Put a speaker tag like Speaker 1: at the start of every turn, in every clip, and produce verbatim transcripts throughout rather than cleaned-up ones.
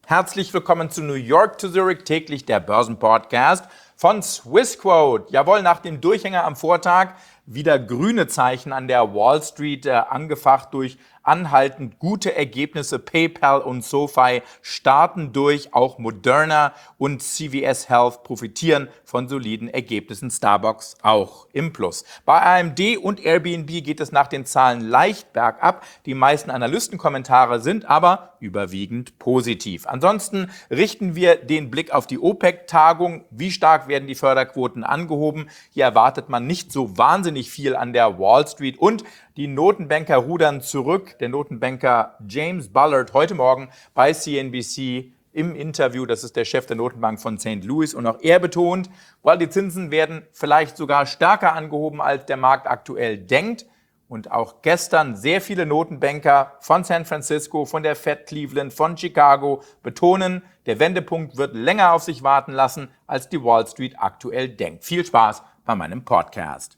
Speaker 1: Herzlich willkommen zu New York to Zurich, täglich der Börsenpodcast von Swissquote. Jawohl, nach dem Durchhänger am Vortag wieder grüne Zeichen an der Wall Street, äh, angefacht durch anhaltend gute Ergebnisse. PayPal und SoFi starten durch, auch Moderna und C V S Health profitieren von soliden Ergebnissen, Starbucks auch im Plus. Bei A M D und Airbnb geht es nach den Zahlen leicht bergab. Die meisten Analystenkommentare sind aber überwiegend positiv. Ansonsten richten wir den Blick auf die OPEC-Tagung. Wie stark werden die Förderquoten angehoben? Hier erwartet man nicht so wahnsinnig viel an der Wall Street und die Notenbanker rudern zurück. Der Notenbanker James Bullard heute Morgen bei C N B C im Interview, das ist der Chef der Notenbank von Sankt Louis, und auch er betont, weil die Zinsen werden vielleicht sogar stärker angehoben, als der Markt aktuell denkt. Und auch gestern sehr viele Notenbanker von San Francisco, von der Fed Cleveland, von Chicago betonen, der Wendepunkt wird länger auf sich warten lassen, als die Wall Street aktuell denkt. Viel Spaß bei meinem Podcast.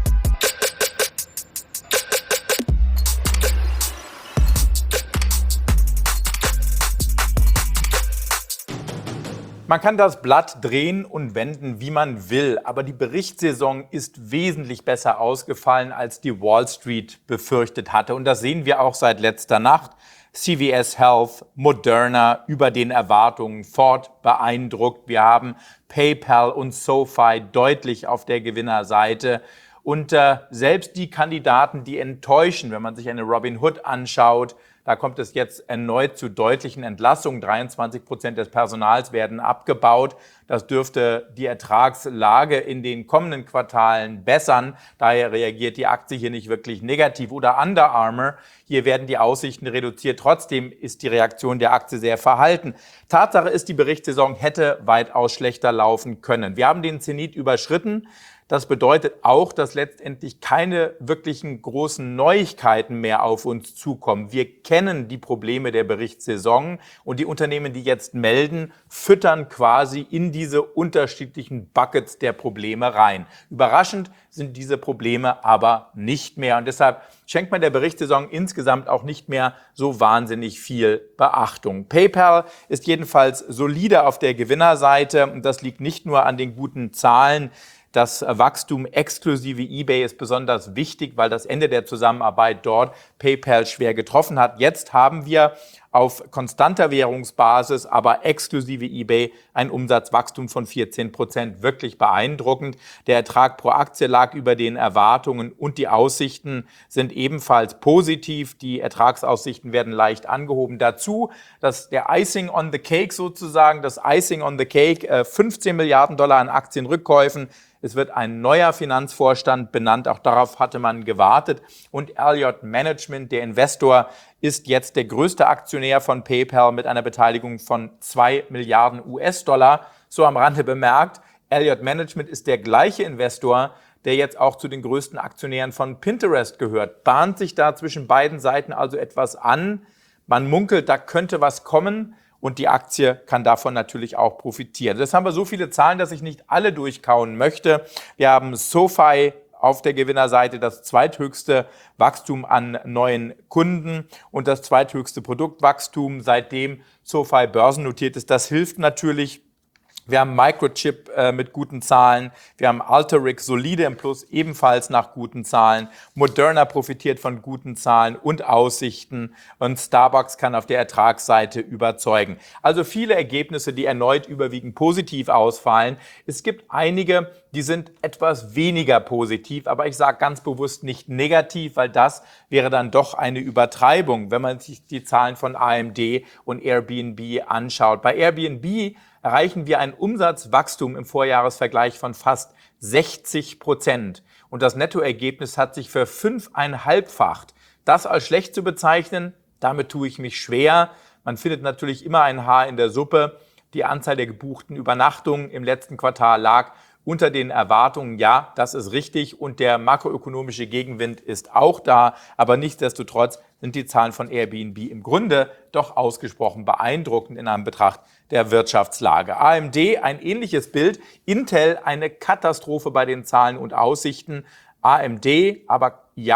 Speaker 1: Man kann das Blatt drehen und wenden, wie man will, aber die Berichtssaison ist wesentlich besser ausgefallen, als die Wall Street befürchtet hatte. Und das sehen wir auch seit letzter Nacht. C V S Health, Moderna über den Erwartungen, Ford beeindruckt. Wir haben PayPal und SoFi deutlich auf der Gewinnerseite. Und äh, selbst die Kandidaten, die enttäuschen, wenn man sich eine Robinhood anschaut, da kommt es jetzt erneut zu deutlichen Entlassungen. dreiundzwanzig Prozent des Personals werden abgebaut. Das dürfte die Ertragslage in den kommenden Quartalen bessern. Daher reagiert die Aktie hier nicht wirklich negativ. Oder Under Armour, hier werden die Aussichten reduziert. Trotzdem ist die Reaktion der Aktie sehr verhalten. Tatsache ist, die Berichtssaison hätte weitaus schlechter laufen können. Wir haben den Zenit überschritten. Das bedeutet auch, dass letztendlich keine wirklichen großen Neuigkeiten mehr auf uns zukommen. Wir kennen die Probleme der Berichtssaison und die Unternehmen, die jetzt melden, füttern quasi in diese unterschiedlichen Buckets der Probleme rein. Überraschend sind diese Probleme aber nicht mehr und deshalb schenkt man der Berichtssaison insgesamt auch nicht mehr so wahnsinnig viel Beachtung. PayPal ist jedenfalls solide auf der Gewinnerseite und das liegt nicht nur an den guten Zahlen. Das Wachstum exklusive eBay ist besonders wichtig, weil das Ende der Zusammenarbeit dort PayPal schwer getroffen hat. Jetzt haben wir auf konstanter Währungsbasis, aber exklusive eBay ein Umsatzwachstum von vierzehn Prozent. Wirklich beeindruckend. Der Ertrag pro Aktie lag über den Erwartungen und die Aussichten sind ebenfalls positiv. Die Ertragsaussichten werden leicht angehoben. Dazu, dass der Icing on the Cake sozusagen, das Icing on the Cake, fünfzehn Milliarden Dollar an Aktienrückkäufen. Es wird ein neuer Finanzvorstand benannt, auch darauf hatte man gewartet. Und Elliott Management, der Investor, ist jetzt der größte Aktionär von PayPal mit einer Beteiligung von zwei Milliarden U S-Dollar. So am Rande bemerkt, Elliott Management ist der gleiche Investor, der jetzt auch zu den größten Aktionären von Pinterest gehört. Bahnt sich da zwischen beiden Seiten also etwas an. Man munkelt, da könnte was kommen. Und die Aktie kann davon natürlich auch profitieren. Jetzt haben wir so viele Zahlen, dass ich nicht alle durchkauen möchte. Wir haben SoFi auf der Gewinnerseite, das zweithöchste Wachstum an neuen Kunden und das zweithöchste Produktwachstum, seitdem SoFi börsennotiert ist. Das hilft natürlich. Wir haben Microchip äh, mit guten Zahlen. Wir haben Alteryx solide im Plus, ebenfalls nach guten Zahlen. Moderna profitiert von guten Zahlen und Aussichten. Und Starbucks kann auf der Ertragsseite überzeugen. Also viele Ergebnisse, die erneut überwiegend positiv ausfallen. Es gibt einige, die sind etwas weniger positiv. Aber ich sage ganz bewusst nicht negativ, weil das wäre dann doch eine Übertreibung, wenn man sich die Zahlen von A M D und Airbnb anschaut. Bei Airbnb erreichen wir ein Umsatzwachstum im Vorjahresvergleich von fast sechzig Prozent. Und das Nettoergebnis hat sich verfünfeinhalbfacht. Das als schlecht zu bezeichnen, damit tue ich mich schwer. Man findet natürlich immer ein Haar in der Suppe. Die Anzahl der gebuchten Übernachtungen im letzten Quartal lag unter den Erwartungen. Ja, das ist richtig und der makroökonomische Gegenwind ist auch da, aber nichtsdestotrotz sind die Zahlen von Airbnb im Grunde doch ausgesprochen beeindruckend in Anbetracht der Wirtschaftslage. A M D ein ähnliches Bild, Intel eine Katastrophe bei den Zahlen und Aussichten. A M D aber jagt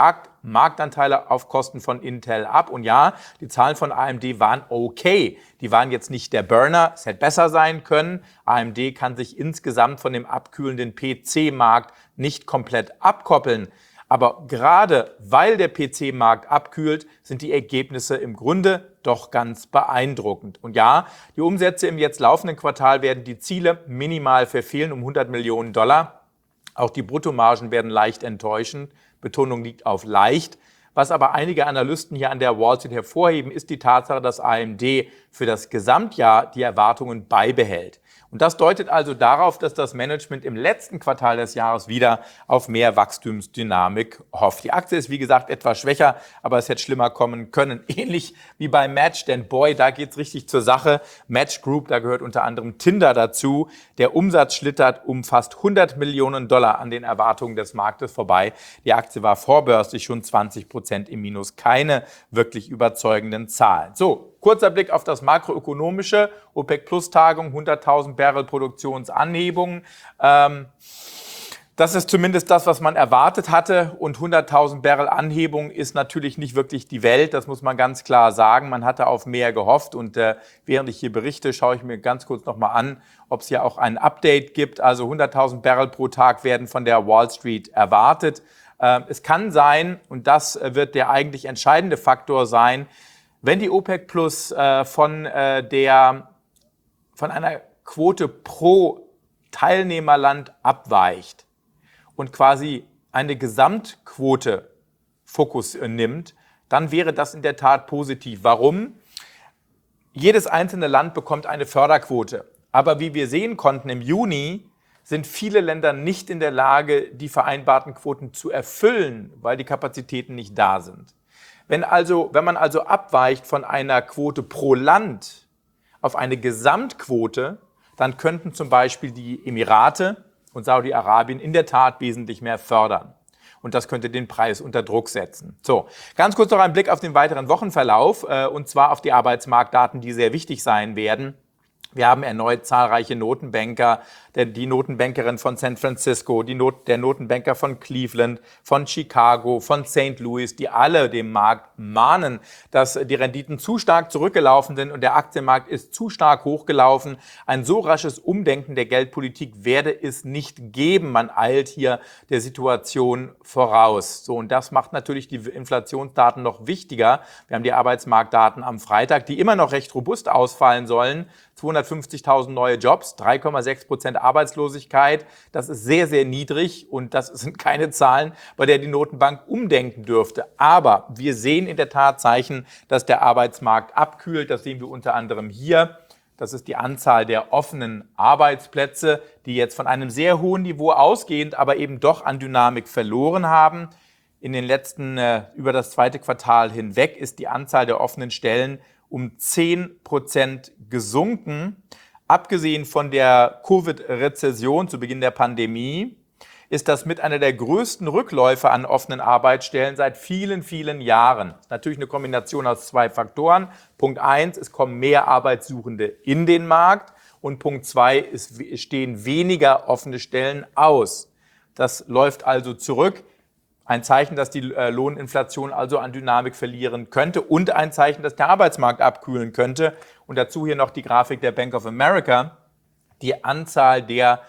Speaker 1: Marktanteile auf Kosten von Intel ab. Und ja, die Zahlen von A M D waren okay. Die waren jetzt nicht der Burner, es hätte besser sein können. A M D kann sich insgesamt von dem abkühlenden P C-Markt nicht komplett abkoppeln. Aber gerade weil der P C-Markt abkühlt, sind die Ergebnisse im Grunde doch ganz beeindruckend. Und ja, die Umsätze im jetzt laufenden Quartal werden die Ziele minimal verfehlen um hundert Millionen Dollar. Auch die Bruttomargen werden leicht enttäuschen. Betonung liegt auf leicht. Was aber einige Analysten hier an der Wall Street hervorheben, ist die Tatsache, dass A M D für das Gesamtjahr die Erwartungen beibehält. Und das deutet also darauf, dass das Management im letzten Quartal des Jahres wieder auf mehr Wachstumsdynamik hofft. Die Aktie ist, wie gesagt, etwas schwächer, aber es hätte schlimmer kommen können. Ähnlich wie bei Match, denn boy, da geht's richtig zur Sache. Match Group, da gehört unter anderem Tinder dazu. Der Umsatz schlittert um fast hundert Millionen Dollar an den Erwartungen des Marktes vorbei. Die Aktie war vorbörslich schon zwanzig Prozent im Minus. Keine wirklich überzeugenden Zahlen. So. Kurzer Blick auf das makroökonomische. OPEC-Plus-Tagung, hunderttausend Barrel Produktionsanhebung. Ähm, das ist zumindest das, was man erwartet hatte. Und hunderttausend Barrel Anhebung ist natürlich nicht wirklich die Welt. Das muss man ganz klar sagen. Man hatte auf mehr gehofft. Und äh, während ich hier berichte, schaue ich mir ganz kurz nochmal an, ob es hier auch ein Update gibt. Also hunderttausend Barrel pro Tag werden von der Wall Street erwartet. Äh, es kann sein, und das wird der eigentlich entscheidende Faktor sein, wenn die OPEC Plus äh, von, äh, der, von einer Quote pro Teilnehmerland abweicht und quasi eine Gesamtquote Fokus äh, nimmt, dann wäre das in der Tat positiv. Warum? Jedes einzelne Land bekommt eine Förderquote. Aber wie wir sehen konnten im Juni, sind viele Länder nicht in der Lage, die vereinbarten Quoten zu erfüllen, weil die Kapazitäten nicht da sind. Wenn, also, wenn man also abweicht von einer Quote pro Land auf eine Gesamtquote, dann könnten zum Beispiel die Emirate und Saudi-Arabien in der Tat wesentlich mehr fördern. Und das könnte den Preis unter Druck setzen. So, ganz kurz noch ein Blick auf den weiteren Wochenverlauf, äh, und zwar auf die Arbeitsmarktdaten, die sehr wichtig sein werden. Wir haben erneut zahlreiche Notenbanker, die Notenbankerin von San Francisco, die Not, der Notenbanker von Cleveland, von Chicago, von Saint Louis, die alle dem Markt mahnen, dass die Renditen zu stark zurückgelaufen sind und der Aktienmarkt ist zu stark hochgelaufen. Ein so rasches Umdenken der Geldpolitik werde es nicht geben. Man eilt hier der Situation voraus. So, und das macht natürlich die Inflationsdaten noch wichtiger. Wir haben die Arbeitsmarktdaten am Freitag, die immer noch recht robust ausfallen sollen. zweihundertfünfzigtausend neue Jobs, drei Komma sechs Prozent Arbeitslosigkeit. Das ist sehr, sehr niedrig und das sind keine Zahlen, bei der die Notenbank umdenken dürfte. Aber wir sehen in der Tat Zeichen, dass der Arbeitsmarkt abkühlt. Das sehen wir unter anderem hier. Das ist die Anzahl der offenen Arbeitsplätze, die jetzt von einem sehr hohen Niveau ausgehend, aber eben doch an Dynamik verloren haben. In den letzten, äh, über das zweite Quartal hinweg ist die Anzahl der offenen Stellen um zehn Prozent gesunken. Abgesehen von der Covid-Rezession zu Beginn der Pandemie ist das mit einer der größten Rückläufe an offenen Arbeitsstellen seit vielen, vielen Jahren. Natürlich eine Kombination aus zwei Faktoren. Punkt eins, es kommen mehr Arbeitssuchende in den Markt. Und Punkt zwei, es stehen weniger offene Stellen aus. Das läuft also zurück. Ein Zeichen, dass die Lohninflation also an Dynamik verlieren könnte und ein Zeichen, dass der Arbeitsmarkt abkühlen könnte. Und dazu hier noch die Grafik der Bank of America. Die Anzahl der,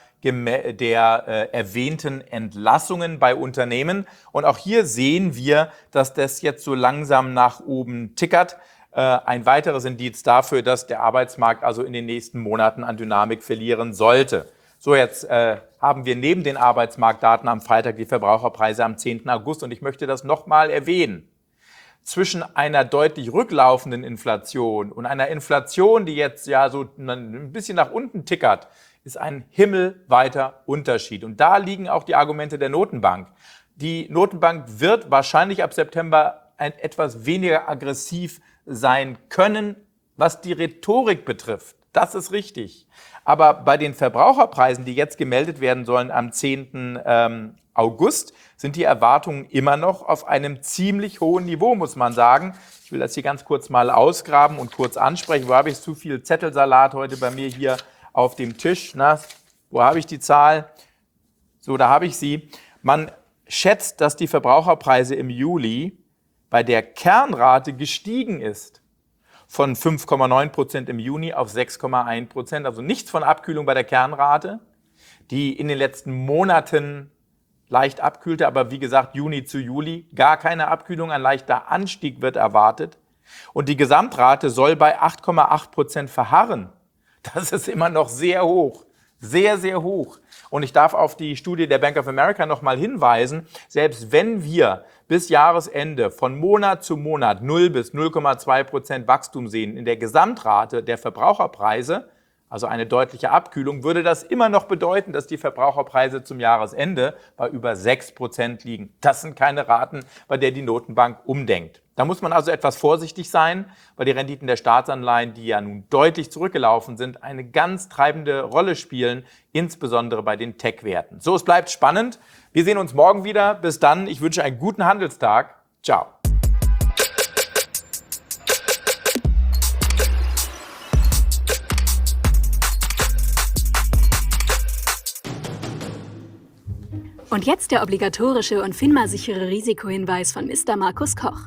Speaker 1: der äh, erwähnten Entlassungen bei Unternehmen. Und auch hier sehen wir, dass das jetzt so langsam nach oben tickert. Äh, ein weiteres Indiz dafür, dass der Arbeitsmarkt also in den nächsten Monaten an Dynamik verlieren sollte. So, jetzt äh, haben wir neben den Arbeitsmarktdaten am Freitag die Verbraucherpreise am zehnten August und ich möchte das nochmal erwähnen. Zwischen einer deutlich rücklaufenden Inflation und einer Inflation, die jetzt ja so ein bisschen nach unten tickert, ist ein himmelweiter Unterschied. Und da liegen auch die Argumente der Notenbank. Die Notenbank wird wahrscheinlich ab September ein etwas weniger aggressiv sein können, was die Rhetorik betrifft. Das ist richtig. Aber bei den Verbraucherpreisen, die jetzt gemeldet werden sollen am zehnten August, sind die Erwartungen immer noch auf einem ziemlich hohen Niveau, muss man sagen. Ich will das hier ganz kurz mal ausgraben und kurz ansprechen. Wo habe ich zu viel Zettelsalat heute bei mir hier auf dem Tisch? Na, wo habe ich die Zahl? So, da habe ich sie. Man schätzt, dass die Verbraucherpreise im Juli bei der Kernrate gestiegen ist. Von fünf Komma neun Prozent im Juni auf sechs Komma eins Prozent. Also nichts von Abkühlung bei der Kernrate, die in den letzten Monaten leicht abkühlte. Aber wie gesagt, Juni zu Juli gar keine Abkühlung, ein leichter Anstieg wird erwartet. Und die Gesamtrate soll bei acht Komma acht Prozent verharren. Das ist immer noch sehr hoch. Sehr, sehr hoch. Und ich darf auf die Studie der Bank of America nochmal hinweisen, selbst wenn wir bis Jahresende von Monat zu Monat null bis null Komma zwei Prozent Wachstum sehen in der Gesamtrate der Verbraucherpreise, also eine deutliche Abkühlung, würde das immer noch bedeuten, dass die Verbraucherpreise zum Jahresende bei über sechs Prozent liegen. Das sind keine Raten, bei der die Notenbank umdenkt. Da muss man also etwas vorsichtig sein, weil die Renditen der Staatsanleihen, die ja nun deutlich zurückgelaufen sind, eine ganz treibende Rolle spielen, insbesondere bei den Tech-Werten. So, es bleibt spannend. Wir sehen uns morgen wieder. Bis dann. Ich wünsche einen guten Handelstag. Ciao.
Speaker 2: Und jetzt der obligatorische und FINMA-sichere Risikohinweis von Mister Markus Koch.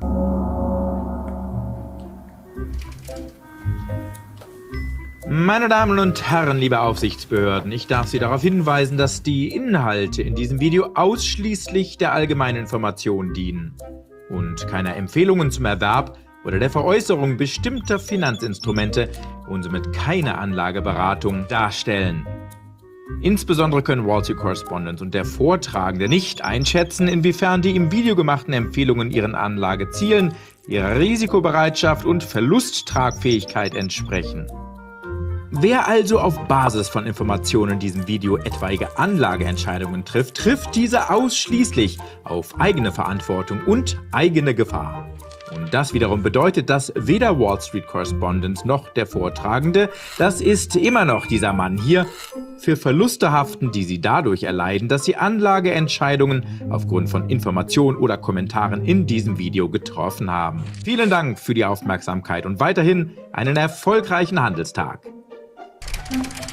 Speaker 1: Meine Damen und Herren, liebe Aufsichtsbehörden, ich darf Sie darauf hinweisen, dass die Inhalte in diesem Video ausschließlich der allgemeinen Information dienen und keine Empfehlungen zum Erwerb oder der Veräußerung bestimmter Finanzinstrumente und somit keine Anlageberatung darstellen. Insbesondere können Wall Street Correspondent und der Vortragende nicht einschätzen, inwiefern die im Video gemachten Empfehlungen ihren Anlagezielen, ihrer Risikobereitschaft und Verlusttragfähigkeit entsprechen. Wer also auf Basis von Informationen in diesem Video etwaige Anlageentscheidungen trifft, trifft diese ausschließlich auf eigene Verantwortung und eigene Gefahr. Und das wiederum bedeutet, dass weder Wall Street Correspondent noch der Vortragende, das ist immer noch dieser Mann hier, für Verluste haften, die sie dadurch erleiden, dass sie Anlageentscheidungen aufgrund von Informationen oder Kommentaren in diesem Video getroffen haben. Vielen Dank für die Aufmerksamkeit und weiterhin einen erfolgreichen Handelstag.